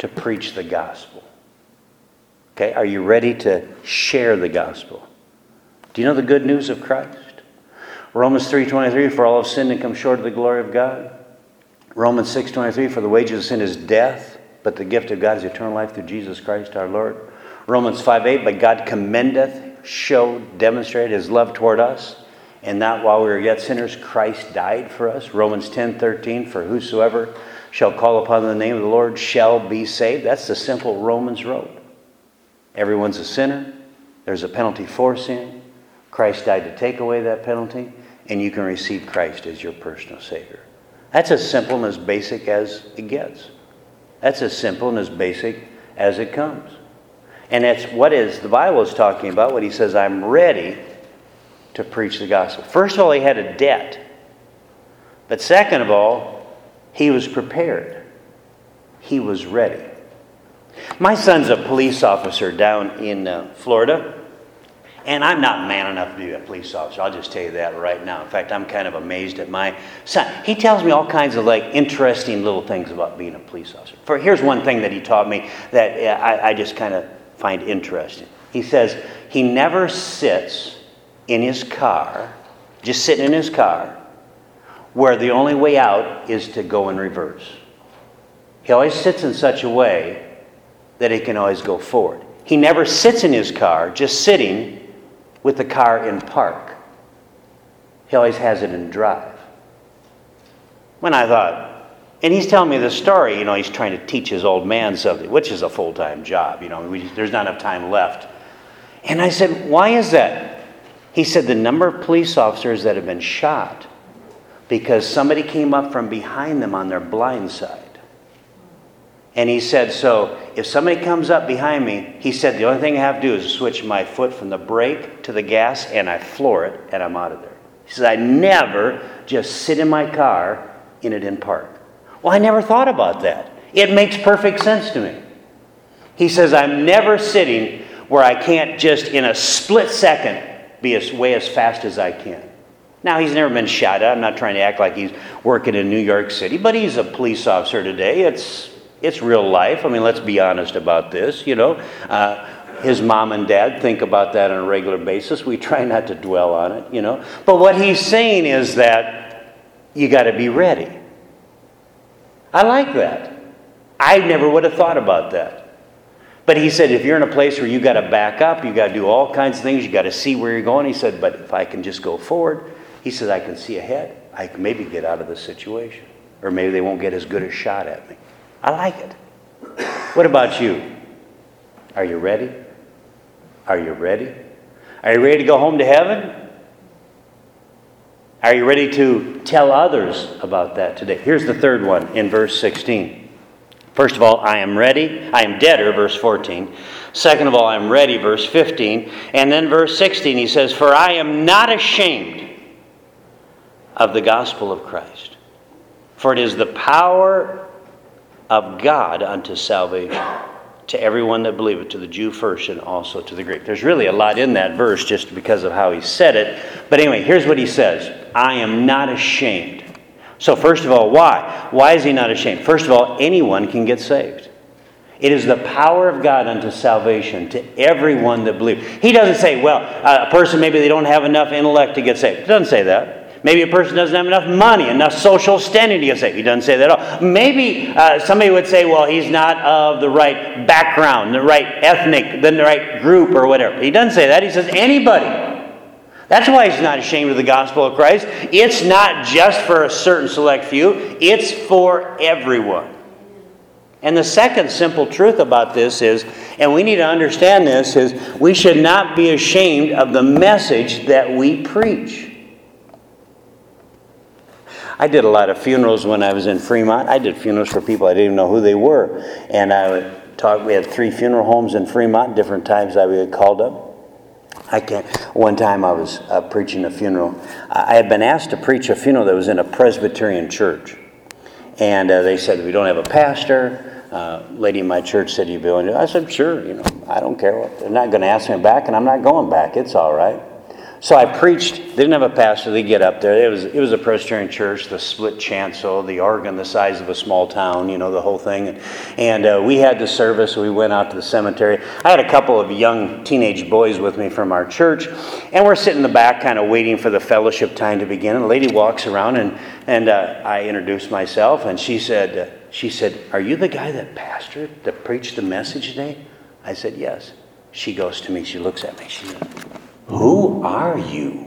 to preach the gospel? Okay, are you ready to share the gospel? Do you know the good news of Christ? Romans 3:23, for all have sinned and come short of the glory of God. Romans 6:23, for the wages of sin is death, but the gift of God is eternal life through Jesus Christ our Lord. Romans 5:8, but God commendeth, showed, demonstrated his love toward us, and that while we were yet sinners, Christ died for us. Romans 10:13, for whosoever shall call upon the name of the Lord shall be saved. That's the simple Romans road. Everyone's a sinner. There's a penalty for sin. Christ died to take away that penalty, and you can receive Christ as your personal Savior. That's as simple and as basic as it gets. That's as simple and as basic as it comes. And that's what is the Bible is talking about when he says, I'm ready to preach the gospel. First of all, he had a debt. But second of all, he was prepared. He was ready. My son's a police officer down in Florida. And I'm not man enough to be a police officer. I'll just tell you that right now. In fact, I'm kind of amazed at my son. He tells me all kinds of interesting little things about being a police officer. Here's one thing that he taught me that I just kind of find interesting. He says he never sits in his car, just sitting in his car, where the only way out is to go in reverse. He always sits in such a way that he can always go forward. He never sits in his car, just sitting with the car in park. He always has it in drive. When I thought, and he's telling me this story, he's trying to teach his old man something, which is a full-time job, there's not enough time left. And I said, why is that? He said, the number of police officers that have been shot because somebody came up from behind them on their blind side. And he said, so if somebody comes up behind me, he said, the only thing I have to do is switch my foot from the brake to the gas, and I floor it, and I'm out of there. He says, I never just sit in my car in park. Well, I never thought about that. It makes perfect sense to me. He says, I'm never sitting where I can't just in a split second be as fast as I can. Now, he's never been shot at. I'm not trying to act like he's working in New York City, but he's a police officer today. It's real life. I mean, let's be honest about this, His mom and dad think about that on a regular basis. We try not to dwell on it, But what he's saying is that you got to be ready. I like that. I never would have thought about that. But he said, if you're in a place where you got to back up, you got to do all kinds of things, you got to see where you're going. He said, but if I can just go forward, he said, I can see ahead. I can maybe get out of the situation. Or maybe they won't get as good a shot at me. I like it. What about you? Are you ready? Are you ready? Are you ready to go home to heaven? Are you ready to tell others about that today? Here's the third one in verse 16. First of all, I am ready. I am deader, verse 14. Second of all, I am ready, verse 15. And then verse 16, he says, for I am not ashamed of the gospel of Christ. For it is the power of God unto salvation, to everyone that believeth, to the Jew first and also to the Greek. There's really a lot in that verse just because of how he said it. But anyway, here's what he says. I am not ashamed. So first of all, why? Why is he not ashamed? First of all, anyone can get saved. It is the power of God unto salvation to everyone that believes. He doesn't say, well, a person, maybe they don't have enough intellect to get saved. He doesn't say that. Maybe a person doesn't have enough money, enough social standing to get saved. He doesn't say that at all. Maybe somebody would say, well, he's not of the right background, the right ethnic, the right group or whatever. He doesn't say that. He says anybody. That's why he's not ashamed of the gospel of Christ. It's not just for a certain select few. It's for everyone. And the second simple truth about this is, and we need to understand this, is we should not be ashamed of the message that we preach. I did a lot of funerals when I was in Fremont. I did funerals for people I didn't even know who they were. And I would talk. We had 3 funeral homes in Fremont, different times I would get called up. One time I was preaching a funeral. I had been asked to preach a funeral that was in a Presbyterian church. And they said, we don't have a pastor. Lady in my church said, you be willing to? I said, sure, I don't care. They're not going to ask me back, and I'm not going back. It's all right. So I preached, didn't have a pastor, they get up there. It was a Presbyterian church, the split chancel, the organ the size of a small town, the whole thing. And we had the service, we went out to the cemetery. I had a couple of young teenage boys with me from our church, and we're sitting in the back kind of waiting for the fellowship time to begin. And a lady walks around, and I introduced myself, and she said, "Are you the guy that preached the message today?" I said, "Yes." She goes to me, she looks at me, she said, "Who are you?"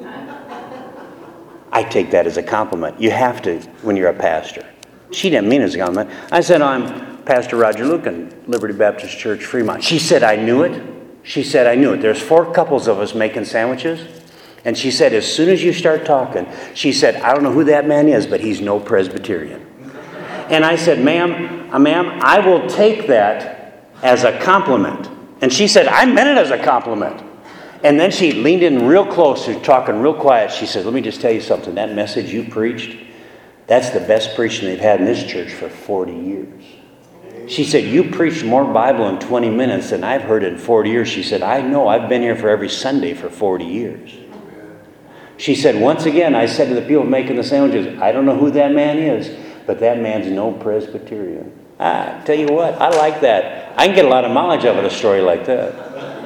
I take that as a compliment. You have to when you're a pastor. She didn't mean it as a compliment. I said, "I'm Pastor Roger Lucan, Liberty Baptist Church, Fremont." She said, "I knew it." She said, "I knew it. There's 4 couples of us making sandwiches." And she said, "As soon as you start talking," she said, "I don't know who that man is, but he's no Presbyterian." And I said, ma'am, I will take that as a compliment. And she said, "I meant it as a compliment." And then she leaned in real close, talking real quiet. She said, "Let me just tell you something. That message you preached, that's the best preaching they've had in this church for 40 years. She said, "You preached more Bible in 20 minutes than I've heard in 40 years. She said, "I know. I've been here for every Sunday for 40 years. She said, "Once again, I said to the people making the sandwiches, I don't know who that man is, but that man's no Presbyterian." I tell you what, I like that. I can get a lot of mileage out of a story like that.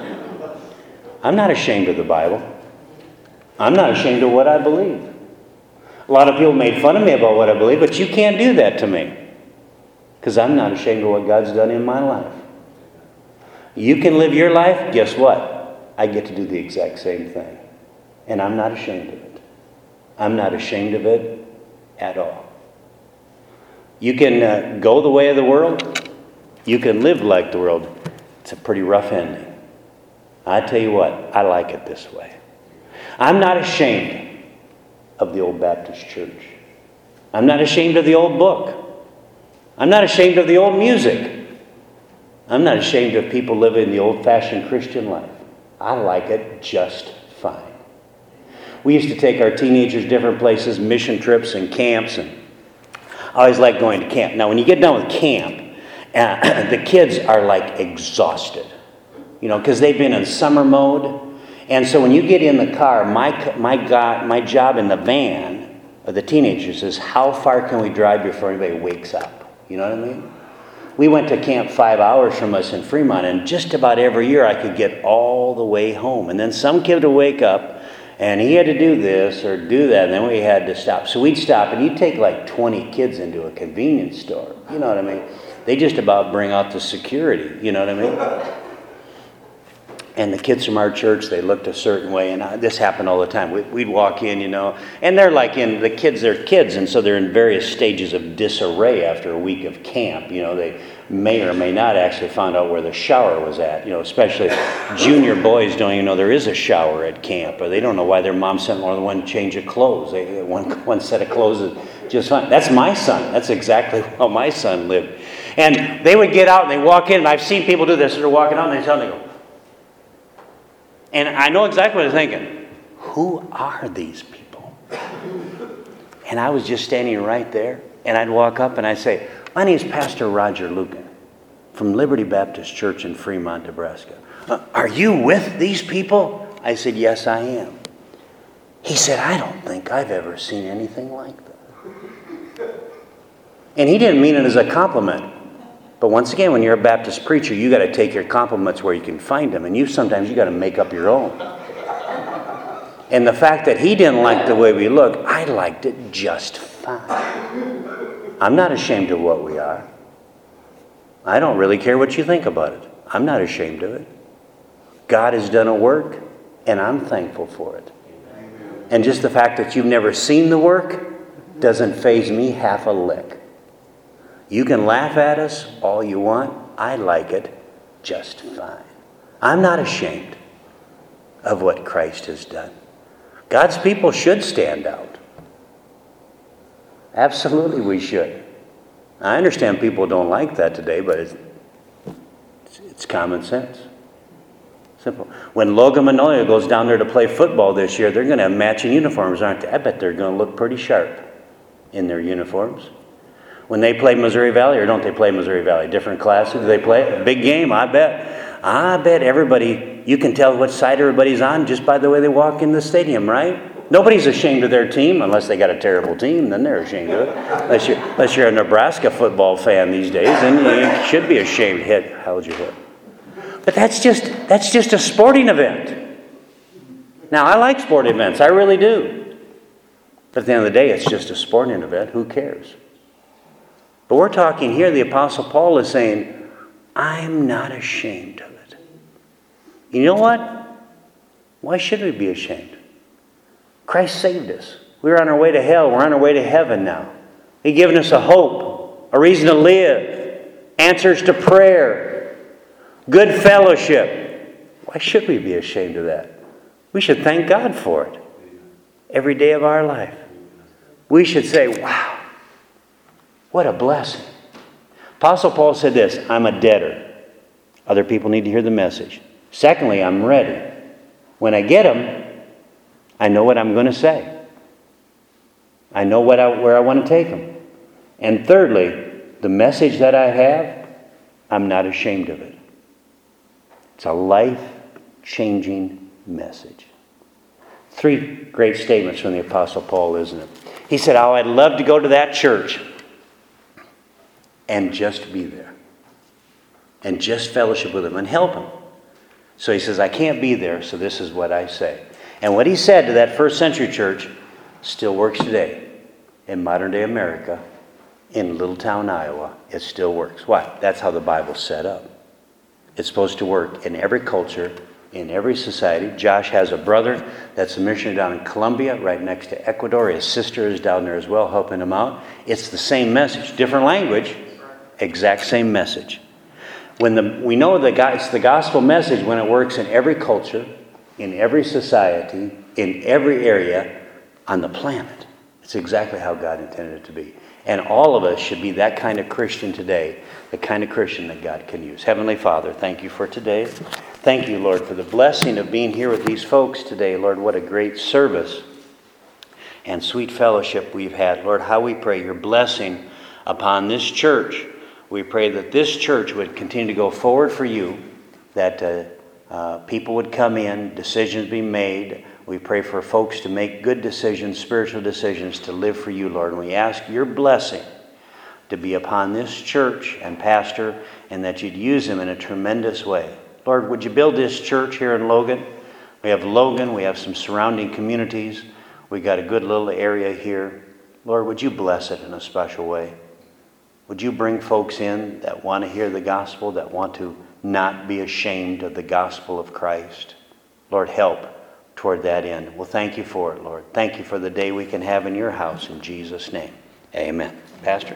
I'm not ashamed of the Bible. I'm not ashamed of what I believe. A lot of people made fun of me about what I believe, but you can't do that to me. Because I'm not ashamed of what God's done in my life. You can live your life, guess what? I get to do the exact same thing. And I'm not ashamed of it. I'm not ashamed of it at all. You can go the way of the world. You can live like the world. It's a pretty rough ending. I tell you what, I like it this way. I'm not ashamed of the old Baptist church. I'm not ashamed of the old book. I'm not ashamed of the old music. I'm not ashamed of people living the old-fashioned Christian life. I like it just fine. We used to take our teenagers different places, mission trips and camps, and I always liked going to camp. Now, when you get done with camp, the kids are like exhausted, because they've been in summer mode. And so when you get in the car, my job in the van of the teenagers is how far can we drive before anybody wakes up? You know what I mean? We went to camp 5 hours from us in Fremont, and just about every year I could get all the way home. And then some kid would wake up, and he had to do this or do that, and then we had to stop. So we'd stop, and you'd take like 20 kids into a convenience store. You know what I mean? They just about bring out the security. You know what I mean? And the kids from our church, they looked a certain way, and this happened all the time. We'd walk in, and they're like they're kids, and so they're in various stages of disarray after a week of camp. They may or may not actually find out where the shower was at. Especially junior boys don't even know there is a shower at camp, or they don't know why their mom sent more than one change of clothes. One set of clothes is just fine. That's my son. That's exactly how my son lived. And they would get out and they walk in, and I've seen people do this. They're walking out and they tell them, they go. And I know exactly what they're thinking. Who are these people? And I was just standing right there, and I'd walk up and I'd say, "My name is Pastor Roger Lucan from Liberty Baptist Church in Fremont, Nebraska. Are you with these people?" I said, "Yes, I am." He said, "I don't think I've ever seen anything like that." And he didn't mean it as a compliment. But once again, when you're a Baptist preacher, you got to take your compliments where you can find them, and sometimes you got to make up your own. And the fact that he didn't like the way we look, I liked it just fine. I'm not ashamed of what we are. I don't really care what you think about it. I'm not ashamed of it. God has done a work, and I'm thankful for it. And just the fact that you've never seen the work doesn't faze me half a lick. You can laugh at us all you want. I like it just fine. I'm not ashamed of what Christ has done. God's people should stand out. Absolutely we should. I understand people don't like that today, but it's common sense. Simple. When Logan Manolia goes down there to play football this year, they're going to have matching uniforms, aren't they? I bet they're going to look pretty sharp in their uniforms. When they play Missouri Valley, or don't they play Missouri Valley? Different classes, do they play? Big game, I bet. I bet everybody, You can tell what side everybody's on just by the way they walk in the stadium, right? Nobody's ashamed of their team unless they got a terrible team. Then they're ashamed of it. Unless you're a Nebraska football fan these days, then you should be ashamed. How'd you hit? But that's just a sporting event. Now, I like sporting events. I really do. But at the end of the day, it's just a sporting event. Who cares? But we're talking here, the Apostle Paul is saying, I'm not ashamed of it. You know what? Why should we be ashamed? Christ saved us. We were on our way to hell. We're on our way to heaven now. He's given us a hope, a reason to live, answers to prayer, good fellowship. Why should we be ashamed of that? We should thank God for it every day of our life. We should say, wow, what a blessing. Apostle Paul said this, I'm a debtor. Other people need to hear the message. Secondly, I'm ready. When I get them, I know what I'm going to say. I know where I want to take them. And thirdly, the message that I have, I'm not ashamed of it. It's a life-changing message. 3 great statements from the Apostle Paul, isn't it? He said, oh, I'd love to go to that church and just be there. And just fellowship with them and help them. So he says, I can't be there, so this is what I say. And what he said to that first century church still works today in modern day America, in Little Town, Iowa. It still works. Why? That's how the Bible's set up. It's supposed to work in every culture, in every society. Josh has a brother that's a missionary down in Colombia, right next to Ecuador. His sister is down there as well, helping him out. It's the same message, different language, exact same message. We know it's the gospel message when it works in every culture, in every society, in every area on the planet. It's exactly how God intended it to be. And all of us should be that kind of Christian today, the kind of Christian that God can use. Heavenly Father, thank you for today. Thank you, Lord, for the blessing of being here with these folks today. Lord, what a great service and sweet fellowship we've had. Lord, how we pray your blessing upon this church. We pray that this church would continue to go forward for you, that people would come in, decisions be made. We pray for folks to make good decisions, spiritual decisions, to live for you, Lord. And we ask your blessing to be upon this church and pastor, and that you'd use them in a tremendous way. Lord, would you build this church here in Logan? We have Logan, we have some surrounding communities. We got a good little area here. Lord, would you bless it in a special way? Would you bring folks in that want to hear the gospel, that want to not be ashamed of the gospel of Christ? Lord, help toward that end. Well, thank you for it, Lord. Thank you for the day we can have in your house. In Jesus' name, amen. Pastor?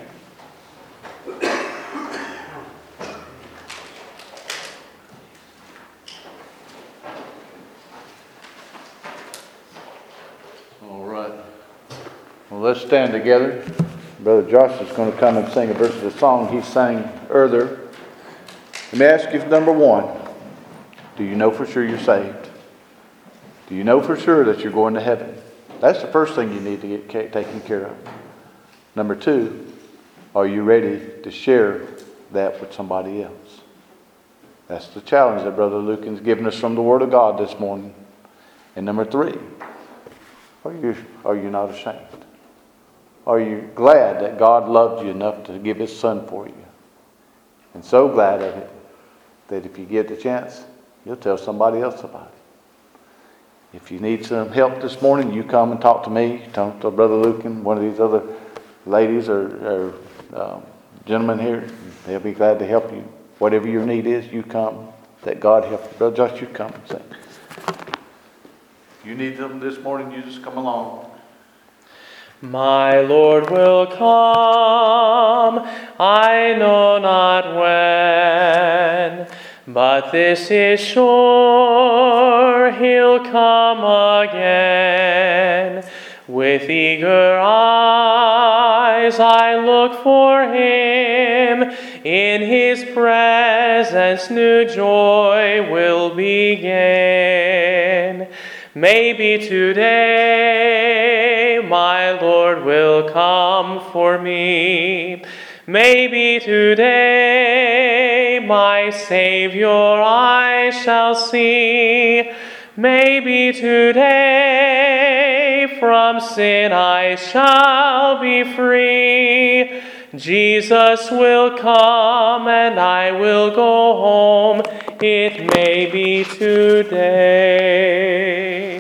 All right. Well, let's stand together. Brother Josh is going to come and sing a verse of the song he sang earlier. Let me ask you, number one, do you know for sure you're saved? Do you know for sure that you're going to heaven? That's the first thing you need to get taken care of. Number two, are you ready to share that with somebody else? That's the challenge that Brother Lucan's given us from the Word of God this morning. And number three, are you not ashamed? Are you glad that God loved you enough to give His Son for you? And so glad of it that if you get the chance, you'll tell somebody else about it. If you need some help this morning, you come and talk to me. Talk to Brother Lucan, one of these other ladies or gentlemen here. They'll be glad to help you. Whatever your need is, you come. That God help you. Brother Josh, you come and sing. If you need something this morning, you just come along. My Lord will come, I know not when, but this is sure, He'll come again. With eager eyes I look for Him, in His presence new joy will begin. Maybe today my Lord will come for me. Maybe today my Savior I shall see. Maybe today from sin I shall be free. Jesus will come and I will go home. It may be today.